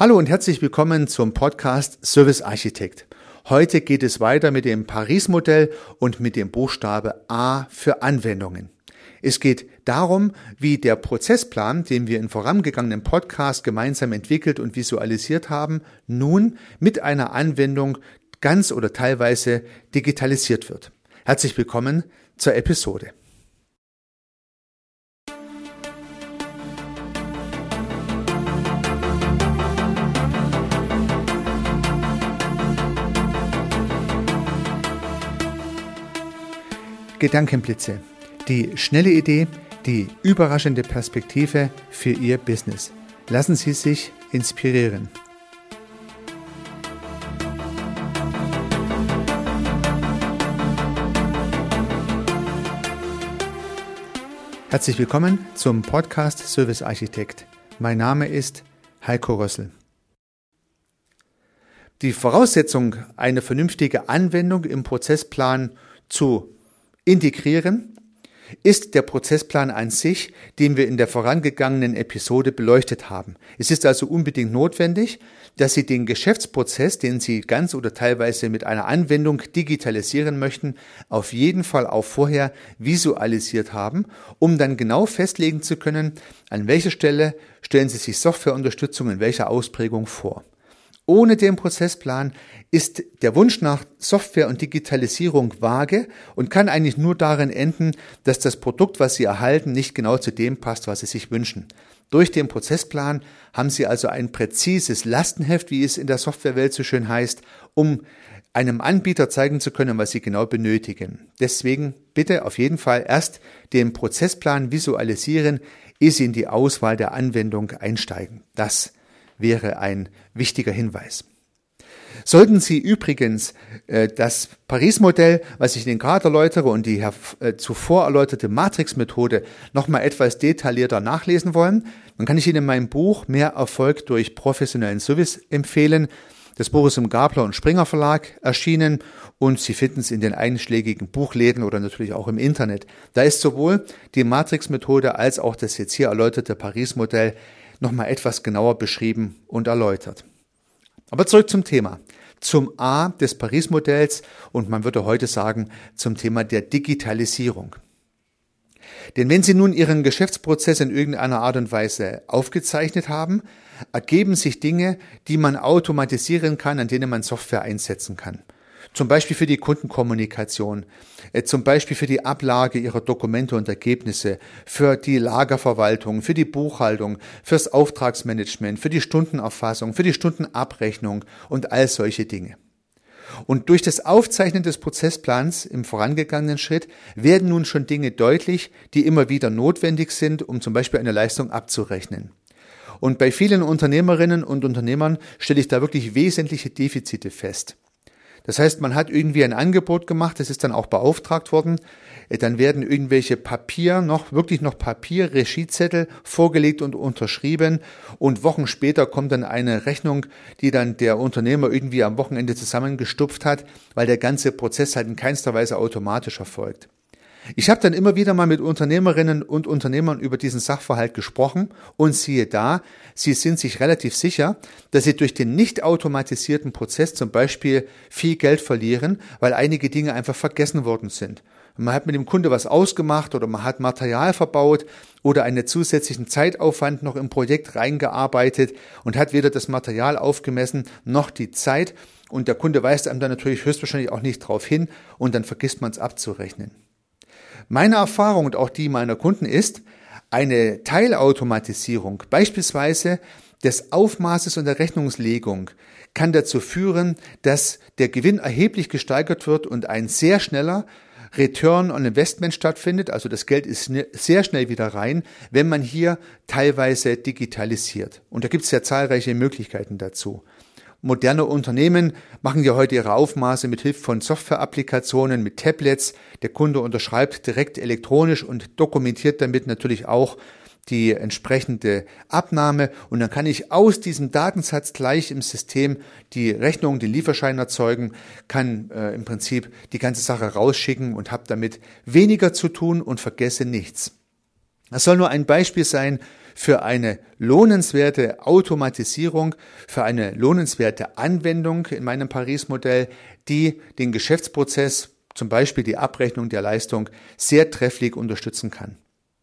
Hallo und herzlich willkommen zum Podcast Service Architekt. Heute geht es weiter mit dem Paris-Modell und mit dem Buchstabe A für Anwendungen. Es geht darum, wie der Prozessplan, den wir in vorangegangenen Podcast gemeinsam entwickelt und visualisiert haben, nun mit einer Anwendung ganz oder teilweise digitalisiert wird. Herzlich willkommen zur Episode. Gedankenblitze. Die schnelle Idee, die überraschende Perspektive für Ihr Business. Lassen Sie sich inspirieren. Herzlich willkommen zum Podcast Service Architekt. Mein Name ist Heiko Rössel. Die Voraussetzung, eine vernünftige Anwendung im Prozessplan zu integrieren, ist der Prozessplan an sich, den wir in der vorangegangenen Episode beleuchtet haben. Es ist also unbedingt notwendig, dass Sie den Geschäftsprozess, den Sie ganz oder teilweise mit einer Anwendung digitalisieren möchten, auf jeden Fall auch vorher visualisiert haben, um dann genau festlegen zu können, an welcher Stelle stellen Sie sich Softwareunterstützung in welcher Ausprägung vor. Ohne den Prozessplan ist der Wunsch nach Software und Digitalisierung vage und kann eigentlich nur darin enden, dass das Produkt, was Sie erhalten, nicht genau zu dem passt, was Sie sich wünschen. Durch den Prozessplan haben Sie also ein präzises Lastenheft, wie es in der Softwarewelt so schön heißt, um einem Anbieter zeigen zu können, was Sie genau benötigen. Deswegen bitte auf jeden Fall erst den Prozessplan visualisieren, ehe Sie in die Auswahl der Anwendung einsteigen. Das wäre ein wichtiger Hinweis. Sollten Sie übrigens das Paris-Modell, was ich Ihnen gerade erläutere, und die zuvor erläuterte Matrix-Methode nochmal etwas detaillierter nachlesen wollen, dann kann ich Ihnen mein Buch Mehr Erfolg durch professionellen Service empfehlen. Das Buch ist im Gabler und Springer Verlag erschienen und Sie finden es in den einschlägigen Buchläden oder natürlich auch im Internet. Da ist sowohl die Matrix-Methode als auch das jetzt hier erläuterte Paris-Modell nochmal etwas genauer beschrieben und erläutert. Aber zurück zum Thema, zum A des Paris-Modells und man würde heute sagen zum Thema der Digitalisierung. Denn wenn Sie nun Ihren Geschäftsprozess in irgendeiner Art und Weise aufgezeichnet haben, ergeben sich Dinge, die man automatisieren kann, an denen man Software einsetzen kann. Zum Beispiel für die Kundenkommunikation, zum Beispiel für die Ablage Ihrer Dokumente und Ergebnisse, für die Lagerverwaltung, für die Buchhaltung, fürs Auftragsmanagement, für die Stundenerfassung, für die Stundenabrechnung und all solche Dinge. Und durch das Aufzeichnen des Prozessplans im vorangegangenen Schritt werden nun schon Dinge deutlich, die immer wieder notwendig sind, um zum Beispiel eine Leistung abzurechnen. Und bei vielen Unternehmerinnen und Unternehmern stelle ich da wirklich wesentliche Defizite fest. Das heißt, man hat irgendwie ein Angebot gemacht, das ist dann auch beauftragt worden, dann werden irgendwelche Papier-Regiezettel vorgelegt und unterschrieben und Wochen später kommt dann eine Rechnung, die dann der Unternehmer irgendwie am Wochenende zusammengestupft hat, weil der ganze Prozess halt in keinster Weise automatisch erfolgt. Ich habe dann immer wieder mal mit Unternehmerinnen und Unternehmern über diesen Sachverhalt gesprochen und siehe da, sie sind sich relativ sicher, dass sie durch den nicht automatisierten Prozess zum Beispiel viel Geld verlieren, weil einige Dinge einfach vergessen worden sind. Man hat mit dem Kunde was ausgemacht oder man hat Material verbaut oder einen zusätzlichen Zeitaufwand noch im Projekt reingearbeitet und hat weder das Material aufgemessen noch die Zeit und der Kunde weist einem dann natürlich höchstwahrscheinlich auch nicht drauf hin und dann vergisst man es abzurechnen. Meine Erfahrung und auch die meiner Kunden ist, eine Teilautomatisierung, beispielsweise des Aufmaßes und der Rechnungslegung, kann dazu führen, dass der Gewinn erheblich gesteigert wird und ein sehr schneller Return on Investment stattfindet, also das Geld ist sehr schnell wieder rein, wenn man hier teilweise digitalisiert. Und da gibt es ja zahlreiche Möglichkeiten dazu. Moderne Unternehmen machen ja heute ihre Aufmaße mit Hilfe von Software-Applikationen, mit Tablets. Der Kunde unterschreibt direkt elektronisch und dokumentiert damit natürlich auch die entsprechende Abnahme. Und dann kann ich aus diesem Datensatz gleich im System die Rechnung, den Lieferschein erzeugen, kann im Prinzip die ganze Sache rausschicken und habe damit weniger zu tun und vergesse nichts. Das soll nur ein Beispiel sein für eine lohnenswerte Automatisierung, für eine lohnenswerte Anwendung in meinem Paris-Modell, die den Geschäftsprozess, zum Beispiel die Abrechnung der Leistung, sehr trefflich unterstützen kann.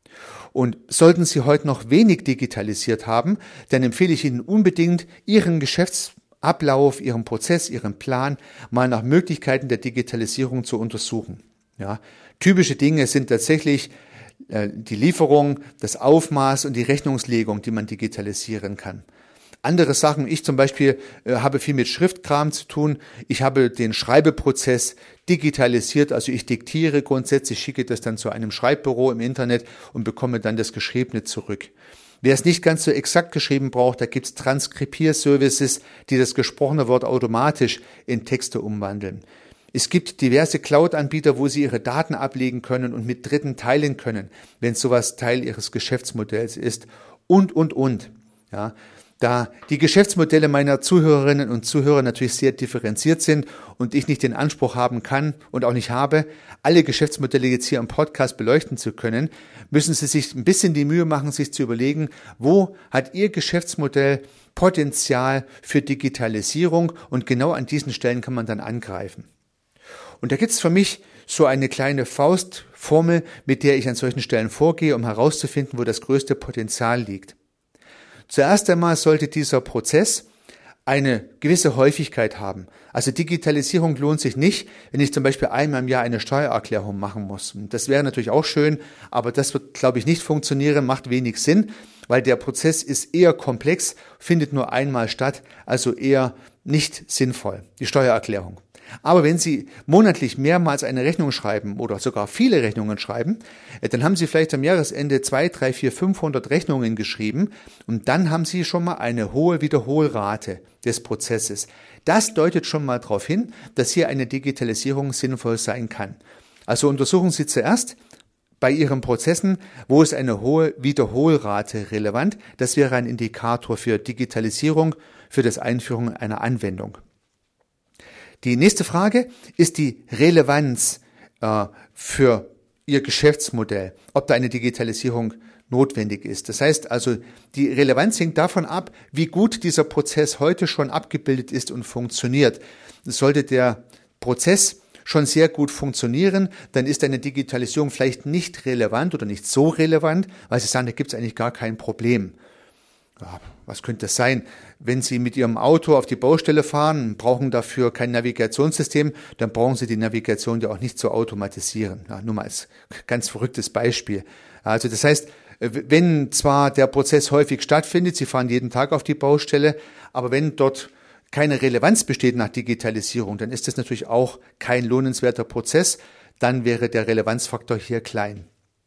Und sollten Sie heute noch wenig digitalisiert haben, dann empfehle ich Ihnen unbedingt, Ihren Geschäftsablauf, Ihren Prozess, Ihren Plan mal nach Möglichkeiten der Digitalisierung zu untersuchen. Ja, typische Dinge sind tatsächlich die Lieferung, das Aufmaß und die Rechnungslegung, die man digitalisieren kann. Andere Sachen, ich zum Beispiel habe viel mit Schriftkram zu tun. Ich habe den Schreibeprozess digitalisiert, also ich diktiere grundsätzlich, schicke das dann zu einem Schreibbüro im Internet und bekomme dann das Geschriebene zurück. Wer es nicht ganz so exakt geschrieben braucht, da gibt's Transkribierservices, die das gesprochene Wort automatisch in Texte umwandeln. Es gibt diverse Cloud-Anbieter, wo Sie Ihre Daten ablegen können und mit Dritten teilen können, wenn sowas Teil Ihres Geschäftsmodells ist und. Ja, da die Geschäftsmodelle meiner Zuhörerinnen und Zuhörer natürlich sehr differenziert sind und ich nicht den Anspruch haben kann und auch nicht habe, alle Geschäftsmodelle jetzt hier im Podcast beleuchten zu können, müssen Sie sich ein bisschen die Mühe machen, sich zu überlegen, wo hat Ihr Geschäftsmodell Potenzial für Digitalisierung, und genau an diesen Stellen kann man dann angreifen. Und da gibt es für mich so eine kleine Faustformel, mit der ich an solchen Stellen vorgehe, um herauszufinden, wo das größte Potenzial liegt. Zuerst einmal sollte dieser Prozess eine gewisse Häufigkeit haben. Also Digitalisierung lohnt sich nicht, wenn ich zum Beispiel einmal im Jahr eine Steuererklärung machen muss. Und das wäre natürlich auch schön, aber das wird, glaube ich, nicht funktionieren, macht wenig Sinn, weil der Prozess ist eher komplex, findet nur einmal statt, also eher nicht sinnvoll, die Steuererklärung. Aber wenn Sie monatlich mehrmals eine Rechnung schreiben oder sogar viele Rechnungen schreiben, dann haben Sie vielleicht am Jahresende 2, 3, 4, 500 Rechnungen geschrieben und dann haben Sie schon mal eine hohe Wiederholrate des Prozesses. Das deutet schon mal darauf hin, dass hier eine Digitalisierung sinnvoll sein kann. Also untersuchen Sie zuerst bei Ihren Prozessen, wo ist eine hohe Wiederholrate relevant. Das wäre ein Indikator für Digitalisierung, für das Einführung einer Anwendung. Die nächste Frage ist die Relevanz für Ihr Geschäftsmodell, ob da eine Digitalisierung notwendig ist. Das heißt also, die Relevanz hängt davon ab, wie gut dieser Prozess heute schon abgebildet ist und funktioniert. Sollte der Prozess schon sehr gut funktionieren, dann ist eine Digitalisierung vielleicht nicht relevant oder nicht so relevant, weil Sie sagen, da gibt es eigentlich gar kein Problem. Ja, was könnte das sein? Wenn Sie mit Ihrem Auto auf die Baustelle fahren, brauchen dafür kein Navigationssystem, dann brauchen Sie die Navigation ja auch nicht zu automatisieren. Ja, nur mal als ganz verrücktes Beispiel. Also das heißt, wenn zwar der Prozess häufig stattfindet, Sie fahren jeden Tag auf die Baustelle, aber wenn dort keine Relevanz besteht nach Digitalisierung, dann ist das natürlich auch kein lohnenswerter Prozess, dann wäre der Relevanzfaktor hier klein.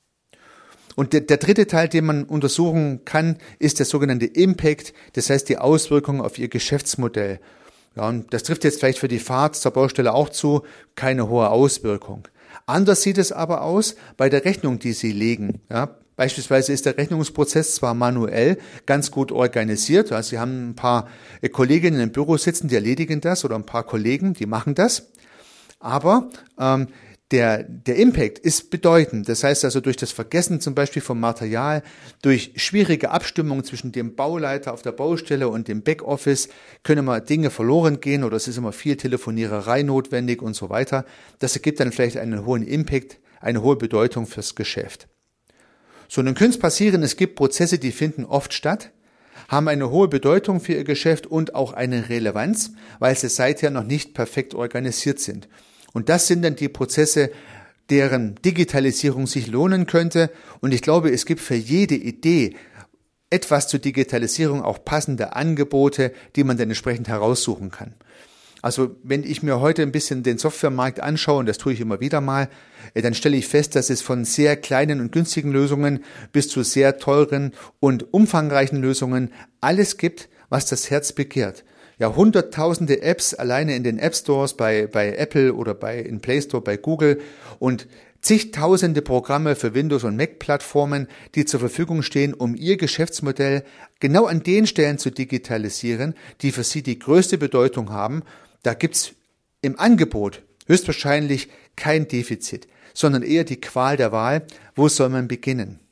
Und der dritte Teil, den man untersuchen kann, ist der sogenannte Impact, das heißt die Auswirkungen auf Ihr Geschäftsmodell. Ja, und das trifft jetzt vielleicht für die Fahrt zur Baustelle auch zu, keine hohe Auswirkung. Anders sieht es aber aus bei der Rechnung, die Sie legen. Ja, beispielsweise ist der Rechnungsprozess zwar manuell ganz gut organisiert, also Sie haben ein paar Kolleginnen im Büro sitzen, die erledigen das, oder ein paar Kollegen, die machen das, aber der Impact ist bedeutend. Das heißt also durch das Vergessen zum Beispiel vom Material, durch schwierige Abstimmung zwischen dem Bauleiter auf der Baustelle und dem Backoffice können mal Dinge verloren gehen oder es ist immer viel Telefoniererei notwendig und so weiter. Das ergibt dann vielleicht einen hohen Impact, eine hohe Bedeutung fürs Geschäft. So, nun könnte es passieren, es gibt Prozesse, die finden oft statt, haben eine hohe Bedeutung für Ihr Geschäft und auch eine Relevanz, weil sie seither noch nicht perfekt organisiert sind. Und das sind dann die Prozesse, deren Digitalisierung sich lohnen könnte. Und ich glaube, es gibt für jede Idee etwas zur Digitalisierung auch passende Angebote, die man dann entsprechend heraussuchen kann. Also wenn ich mir heute ein bisschen den Softwaremarkt anschaue, und das tue ich immer wieder mal, dann stelle ich fest, dass es von sehr kleinen und günstigen Lösungen bis zu sehr teuren und umfangreichen Lösungen alles gibt, was das Herz begehrt. Ja, hunderttausende Apps alleine in den App Stores bei Apple oder in Play Store bei Google und zigtausende Programme für Windows- und Mac-Plattformen, die zur Verfügung stehen, um Ihr Geschäftsmodell genau an den Stellen zu digitalisieren, die für Sie die größte Bedeutung haben. Da gibt's im Angebot höchstwahrscheinlich kein Defizit, sondern eher die Qual der Wahl. Wo soll man beginnen?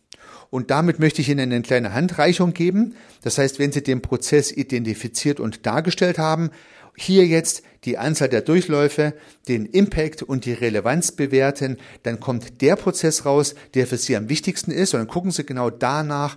Und damit möchte ich Ihnen eine kleine Handreichung geben. Das heißt, wenn Sie den Prozess identifiziert und dargestellt haben, hier jetzt die Anzahl der Durchläufe, den Impact und die Relevanz bewerten, dann kommt der Prozess raus, der für Sie am wichtigsten ist, und dann suchen Sie genau danach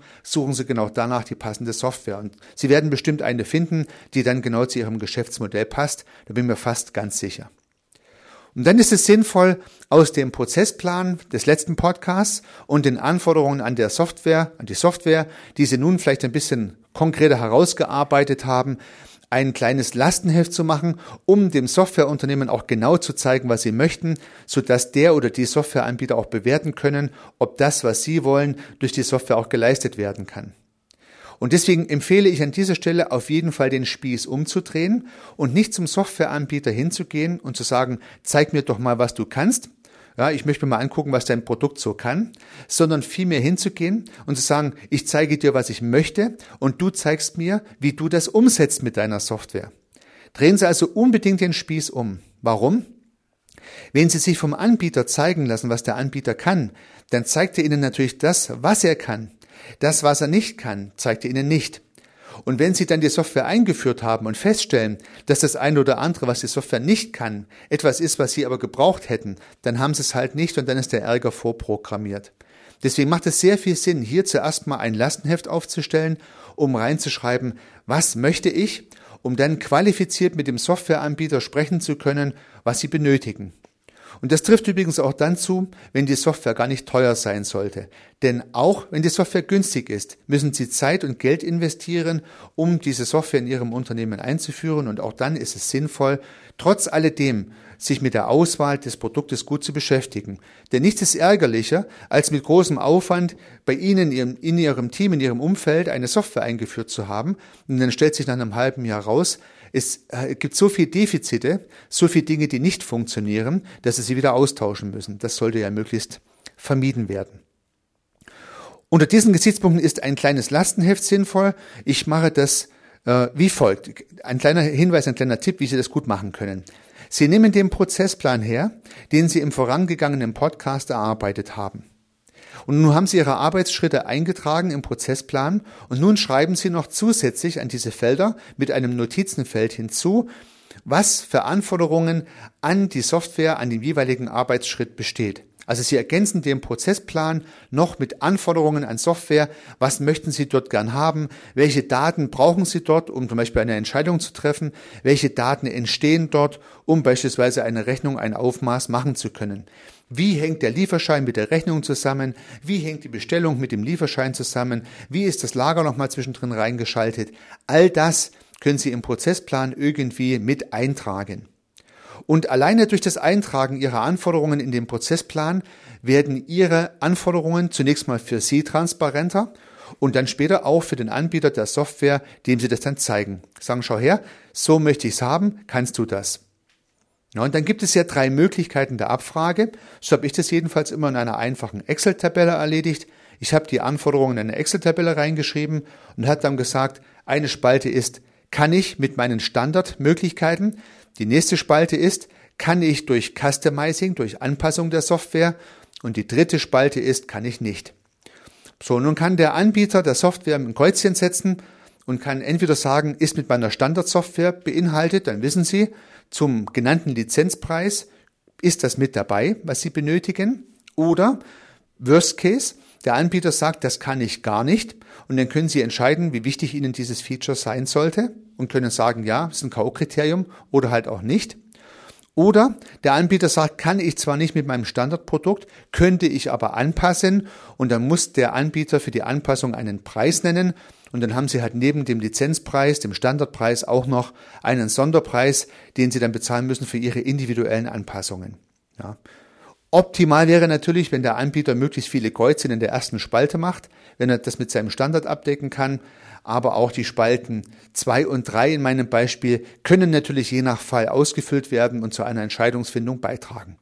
die passende Software. Und Sie werden bestimmt eine finden, die dann genau zu Ihrem Geschäftsmodell passt. Da bin ich mir fast ganz sicher. Und dann ist es sinnvoll, aus dem Prozessplan des letzten Podcasts und den Anforderungen an die Software, die Sie nun vielleicht ein bisschen konkreter herausgearbeitet haben, ein kleines Lastenheft zu machen, um dem Softwareunternehmen auch genau zu zeigen, was sie möchten, sodass der oder die Softwareanbieter auch bewerten können, ob das, was sie wollen, durch die Software auch geleistet werden kann. Und deswegen empfehle ich an dieser Stelle auf jeden Fall den Spieß umzudrehen und nicht zum Softwareanbieter hinzugehen und zu sagen, zeig mir doch mal, was du kannst. Ja, ich möchte mir mal angucken, was dein Produkt so kann, sondern vielmehr hinzugehen und zu sagen, ich zeige dir, was ich möchte, und du zeigst mir, wie du das umsetzt mit deiner Software. Drehen Sie also unbedingt den Spieß um. Warum? Wenn Sie sich vom Anbieter zeigen lassen, was der Anbieter kann, dann zeigt er Ihnen natürlich das, was er kann. Das, was er nicht kann, zeigt er Ihnen nicht. Und wenn Sie dann die Software eingeführt haben und feststellen, dass das eine oder andere, was die Software nicht kann, etwas ist, was Sie aber gebraucht hätten, dann haben Sie es halt nicht und dann ist der Ärger vorprogrammiert. Deswegen macht es sehr viel Sinn, hier zuerst mal ein Lastenheft aufzustellen, um reinzuschreiben, was möchte ich, um dann qualifiziert mit dem Softwareanbieter sprechen zu können, was Sie benötigen. Und das trifft übrigens auch dann zu, wenn die Software gar nicht teuer sein sollte. Denn auch wenn die Software günstig ist, müssen Sie Zeit und Geld investieren, um diese Software in Ihrem Unternehmen einzuführen. Und auch dann ist es sinnvoll, trotz alledem sich mit der Auswahl des Produktes gut zu beschäftigen. Denn nichts ist ärgerlicher, als mit großem Aufwand bei Ihnen in Ihrem Team, in Ihrem Umfeld eine Software eingeführt zu haben. Und dann stellt sich nach einem halben Jahr raus, es gibt so viele Defizite, so viele Dinge, die nicht funktionieren, dass Sie sie wieder austauschen müssen. Das sollte ja möglichst vermieden werden. Unter diesen Gesichtspunkten ist ein kleines Lastenheft sinnvoll. Ich mache das wie folgt. Ein kleiner Hinweis, ein kleiner Tipp, wie Sie das gut machen können. Sie nehmen den Prozessplan her, den Sie im vorangegangenen Podcast erarbeitet haben. Und nun haben Sie Ihre Arbeitsschritte eingetragen im Prozessplan und nun schreiben Sie noch zusätzlich an diese Felder mit einem Notizenfeld hinzu, was für Anforderungen an die Software, an den jeweiligen Arbeitsschritt besteht. Also Sie ergänzen den Prozessplan noch mit Anforderungen an Software. Was möchten Sie dort gern haben? Welche Daten brauchen Sie dort, um zum Beispiel eine Entscheidung zu treffen? Welche Daten entstehen dort, um beispielsweise eine Rechnung, ein Aufmaß machen zu können? Wie hängt der Lieferschein mit der Rechnung zusammen? Wie hängt die Bestellung mit dem Lieferschein zusammen? Wie ist das Lager nochmal zwischendrin reingeschaltet? All das können Sie im Prozessplan irgendwie mit eintragen. Und alleine durch das Eintragen Ihrer Anforderungen in den Prozessplan werden Ihre Anforderungen zunächst mal für Sie transparenter und dann später auch für den Anbieter der Software, dem Sie das dann zeigen. Sagen, schau her, so möchte ich es haben, kannst du das? Ja, und dann gibt es ja 3 Möglichkeiten der Abfrage. So habe ich das jedenfalls immer in einer einfachen Excel-Tabelle erledigt. Ich habe die Anforderungen in eine Excel-Tabelle reingeschrieben und habe dann gesagt, eine Spalte ist, kann ich mit meinen Standardmöglichkeiten? Die nächste Spalte ist, kann ich durch Customizing, durch Anpassung der Software? Und die dritte Spalte ist, kann ich nicht. So, nun kann der Anbieter der Software ein Kreuzchen setzen und kann entweder sagen, ist mit meiner Standardsoftware beinhaltet, dann wissen Sie, zum genannten Lizenzpreis ist das mit dabei, was Sie benötigen. Oder Worst Case, der Anbieter sagt, das kann ich gar nicht. Und dann können Sie entscheiden, wie wichtig Ihnen dieses Feature sein sollte und können sagen, ja, das ist ein K.O.-Kriterium oder halt auch nicht. Oder der Anbieter sagt, kann ich zwar nicht mit meinem Standardprodukt, könnte ich aber anpassen, und dann muss der Anbieter für die Anpassung einen Preis nennen und dann haben Sie halt neben dem Lizenzpreis, dem Standardpreis auch noch einen Sonderpreis, den Sie dann bezahlen müssen für Ihre individuellen Anpassungen. Ja. Optimal wäre natürlich, wenn der Anbieter möglichst viele Kreuzchen in der ersten Spalte macht, wenn er das mit seinem Standard abdecken kann. Aber auch die Spalten 2 und 3 in meinem Beispiel können natürlich je nach Fall ausgefüllt werden und zu einer Entscheidungsfindung beitragen.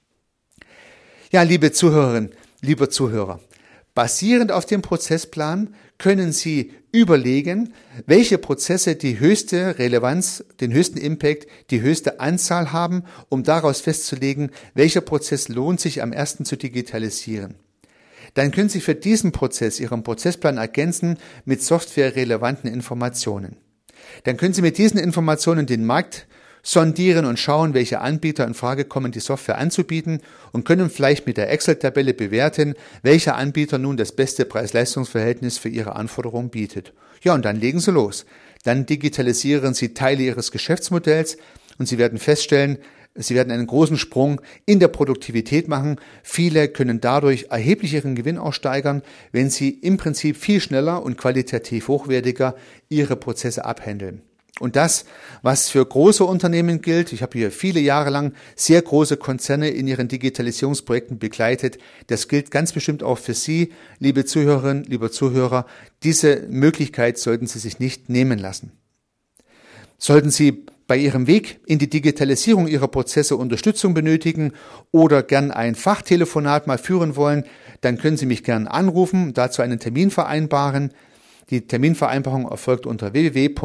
Ja, liebe Zuhörerinnen, lieber Zuhörer, basierend auf dem Prozessplan können Sie überlegen, welche Prozesse die höchste Relevanz, den höchsten Impact, die höchste Anzahl haben, um daraus festzulegen, welcher Prozess lohnt sich am ersten zu digitalisieren. dann können Sie für diesen Prozess Ihren Prozessplan ergänzen mit softwarerelevanten Informationen. Dann können Sie mit diesen Informationen den Markt sondieren und schauen, welche Anbieter in Frage kommen, die Software anzubieten und können vielleicht mit der Excel-Tabelle bewerten, welcher Anbieter nun das beste Preis-Leistungs-Verhältnis für Ihre Anforderungen bietet. Ja, und dann legen Sie los. Dann digitalisieren Sie Teile Ihres Geschäftsmodells und Sie werden feststellen, Sie werden einen großen Sprung in der Produktivität machen. Viele können dadurch erheblich ihren Gewinn auch steigern, wenn sie im Prinzip viel schneller und qualitativ hochwertiger ihre Prozesse abhandeln. Und das, was für große Unternehmen gilt, ich habe hier viele Jahre lang sehr große Konzerne in ihren Digitalisierungsprojekten begleitet, das gilt ganz bestimmt auch für Sie, liebe Zuhörerinnen, lieber Zuhörer. Diese Möglichkeit sollten Sie sich nicht nehmen lassen. Sollten Sie bei Ihrem Weg in die Digitalisierung Ihrer Prozesse Unterstützung benötigen oder gern ein Fachtelefonat mal führen wollen, dann können Sie mich gern anrufen, dazu einen Termin vereinbaren. Die Terminvereinbarung erfolgt unter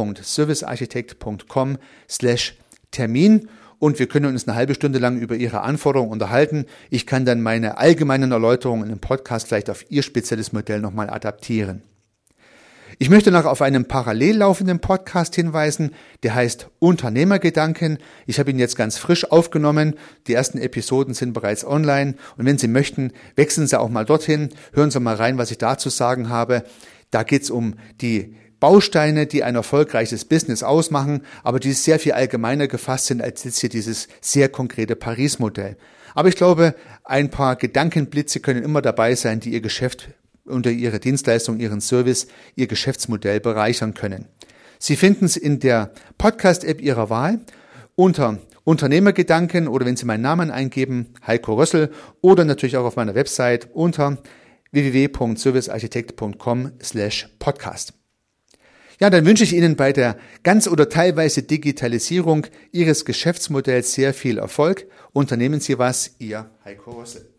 www.servicearchitekt.com/Termin und wir können uns eine halbe Stunde lang über Ihre Anforderungen unterhalten. Ich kann dann meine allgemeinen Erläuterungen im Podcast vielleicht auf Ihr spezielles Modell nochmal adaptieren. Ich möchte noch auf einen parallel laufenden Podcast hinweisen, der heißt Unternehmergedanken. Ich habe ihn jetzt ganz frisch aufgenommen. Die ersten Episoden sind bereits online und wenn Sie möchten, wechseln Sie auch mal dorthin. Hören Sie mal rein, was ich dazu sagen habe. Da geht es um die Bausteine, die ein erfolgreiches Business ausmachen, aber die sehr viel allgemeiner gefasst sind als jetzt hier dieses sehr konkrete Paris-Modell. Aber ich glaube, ein paar Gedankenblitze können immer dabei sein, die Ihr Geschäft unter Ihre Dienstleistung, Ihren Service, Ihr Geschäftsmodell bereichern können. Sie finden es in der Podcast-App Ihrer Wahl unter Unternehmergedanken oder wenn Sie meinen Namen eingeben, Heiko Rössel, oder natürlich auch auf meiner Website unter www.servicearchitekt.com/podcast. Ja, dann wünsche ich Ihnen bei der ganz oder teilweise Digitalisierung Ihres Geschäftsmodells sehr viel Erfolg. Unternehmen Sie was, Ihr Heiko Rössel.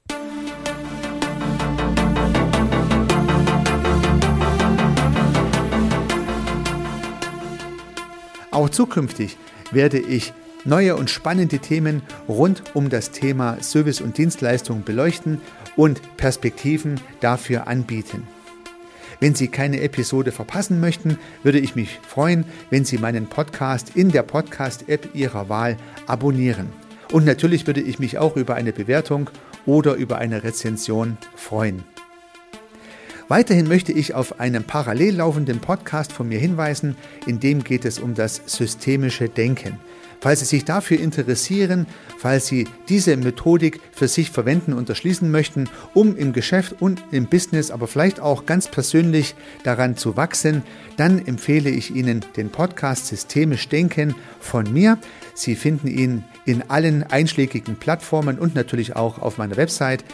Auch zukünftig werde ich neue und spannende Themen rund um das Thema Service und Dienstleistung beleuchten und Perspektiven dafür anbieten. Wenn Sie keine Episode verpassen möchten, würde ich mich freuen, wenn Sie meinen Podcast in der Podcast-App Ihrer Wahl abonnieren. Und natürlich würde ich mich auch über eine Bewertung oder über eine Rezension freuen. Weiterhin möchte ich auf einen parallel laufenden Podcast von mir hinweisen, in dem geht es um das systemische Denken. Falls Sie sich dafür interessieren, falls Sie diese Methodik für sich verwenden und erschließen möchten, um im Geschäft und im Business, aber vielleicht auch ganz persönlich daran zu wachsen, dann empfehle ich Ihnen den Podcast Systemisch Denken von mir. Sie finden ihn in allen einschlägigen Plattformen und natürlich auch auf meiner Website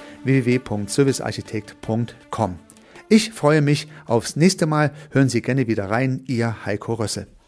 www.servicearchitekt.com. Ich freue mich aufs nächste Mal. Hören Sie gerne wieder rein. Ihr Heiko Rössel.